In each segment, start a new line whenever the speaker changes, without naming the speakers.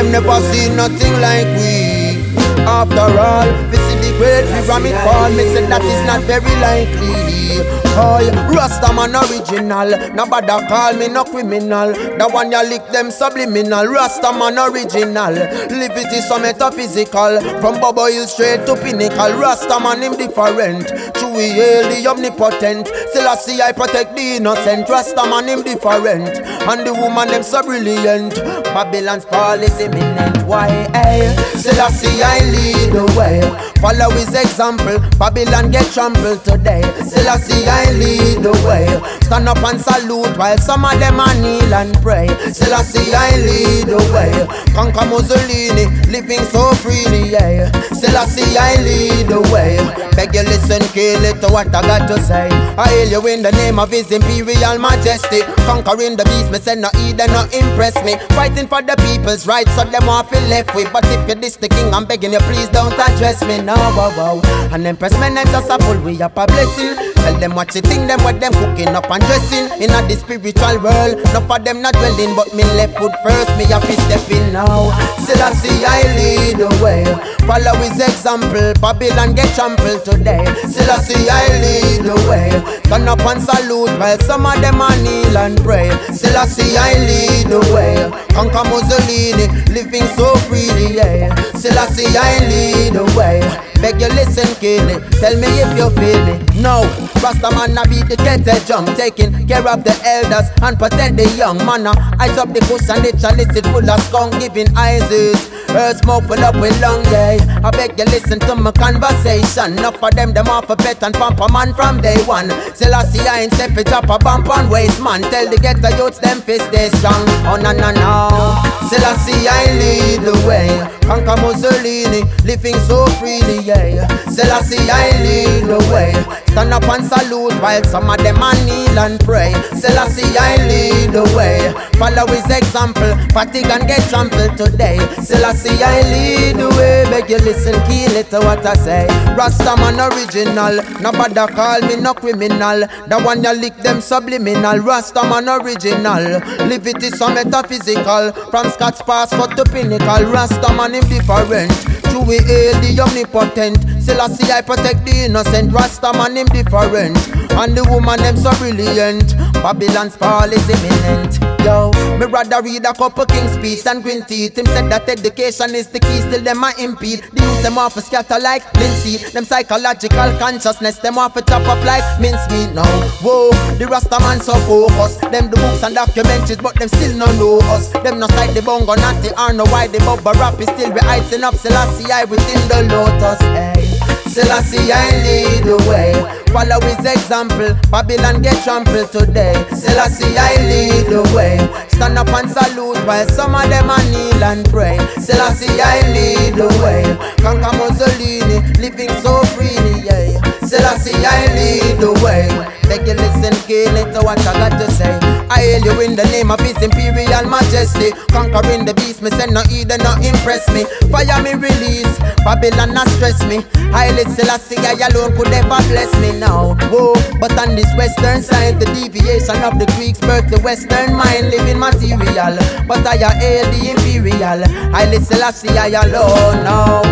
them never seen nothing like we. After all, we see the great pyramid fall. Me say that is not very likely. Oh, Rastaman original. Nobody call me no criminal. The one ya lick them subliminal. Rastaman original. Liberty so metaphysical. From Bobo Hill straight to Pinnacle. Rastaman him different. True we hail the omnipotent. Still I see I protect the innocent. Rastaman him different. And the woman them so brilliant. Babylon's fall is imminent. Why? Hey, still I see I lead the way. Follow his example. Babylon get trampled today. Still I see I lead the way. Stand up and salute while some of them are kneel and pray. Still I see I lead the way. Conquer Mussolini, living so freely, yeah. Still I see I lead the way. Beg you listen, kill it to what I got to say. I hail you in the name of His Imperial Majesty. Conquering the beast, me say no heed and no impress me. Fighting for the people's rights, so them want feel left with. But if you diss the king, I'm begging you, please don't address me now, wow. And Empress men and just a full way up a blessing. Tell them what you think, them what them cooking up and dressing. In a the spiritual world, enough of them not dwelling. But me left foot first, me have to step in now. Still I see I lead the way. Follow his example, Babylon get trampled today. Still I see I lead the way. Turn up and salute while some of them are kneel and pray. Still I see I lead the way. Conquer Mussolini, living so freely, yeah. Still I see I lead the way. Beg you listen, kill it. Tell me if you feel it. No, Rastaman a beat the kettle drum, taking care of the elders and protect the young man. Eyes up the bush and the chalice it full of skunk, giving eyes. Earth smoke full up with long day. I beg you listen to my conversation. Enough for them off a bet and pump a man from day one. Still I see I ain't set for drop a bump on waste man. Tell the ghetto youths them fist stay strong. Oh no no no. Still I see I lead the way. Conquer Mussolini, living so freely, yeah. Still I see I lead the way. Stand up and salute while some of them are kneel and pray. Still I see I lead the way. Follow his example, fatigue and get trampled today. Still I see I lead the way. Beg you listen, kill it to what I say. Rastaman original, nobody call me no criminal. The one you lick them subliminal. Rastaman original, liberty so metaphysical. From Scott's passport to Pinnacle. Rastaman him different. True we hail the omnipotent. Still I see I protect the innocent. Rastaman him different. And the woman them so brilliant. Babylon's fall is imminent. Yo, me rather read a couple King's speech than green teeth. Him said that education is the key, still them a impede. The youth them off a scatter like linseed. Them psychological consciousness, them off a chop up like mincemeat now. Whoa, the Rastaman so focused. Them the books and documentaries, but them still no know us. Them no sight the bongo, not the or no why the bubba rap is still be icing up. Still I see I within the lotus, hey. Still I see I lead the way. Follow his example, Babylon get trampled today. Still I see I lead the way. Stand up and salute while some of them are kneel and pray. Still I see I lead the way. Conquer Mussolini, living so freely, yeah. Still I see I lead the way. Beg you listen, kill it to what I got to say. I hail you in the name of His Imperial Majesty. Conquering the beast, me send no heed and no impress me. Fire me release, Babylon not stress me. Haile Selassie I alone could ever bless me now. Whoa, but on this western side, the deviation of the Greeks birth the western mind, living material. But I hail the Imperial. Haile Selassie I alone now.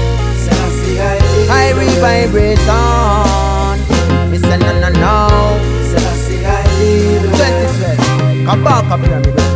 Selassie I lead
High vibration. Me say no no no.
Selassie I lead
2012. Come back,